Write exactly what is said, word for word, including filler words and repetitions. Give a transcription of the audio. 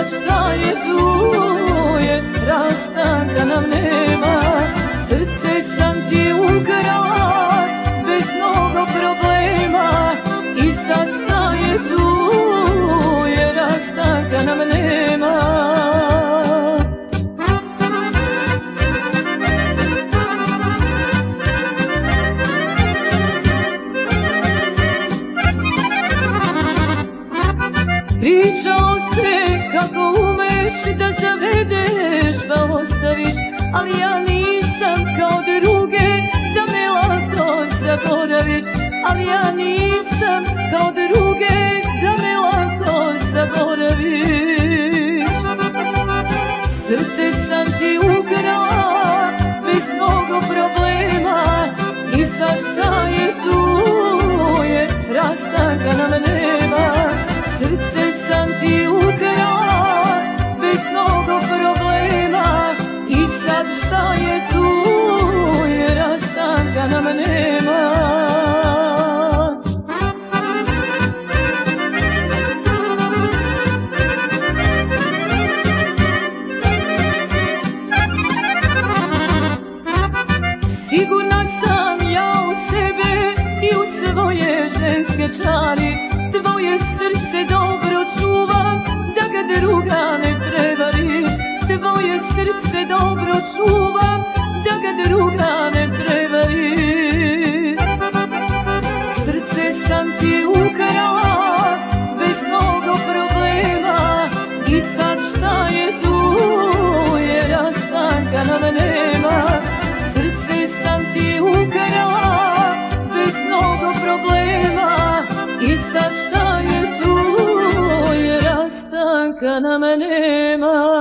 sad šta je tu je, rastanka nam nema. Srce sam ti ukrala bez mnogo problema. I sad šta je tu je, rastanka nam nema. Pričalo se kako umeš da zavedeš pa ostaviš, ali ja nisam kao druge da me lako zaboraviš. Ali ja nisam kao druge da me lako zaboraviš. Srce sam ti ukrala bez mnogo problema. I sad šta je tu je, rastanka nam nema. Srce sam ti ukrala bez mnogo problema. I sad šta je tu je, rastanka nam nema. Sigurna sam ja u sebe i u svoje ženske čari. Tvoje srce dobro čuvam da ga druga ne prevari. Tvoje srce dobro čuvam da ga druga ne prevari. Srce sam ti ukrala bez mnogo problema. I sad šta je tu je, rastanka nam nema. Srce sam ti ukrala bez mnogo problema. I sad šta je tu je, rastanka nam nema.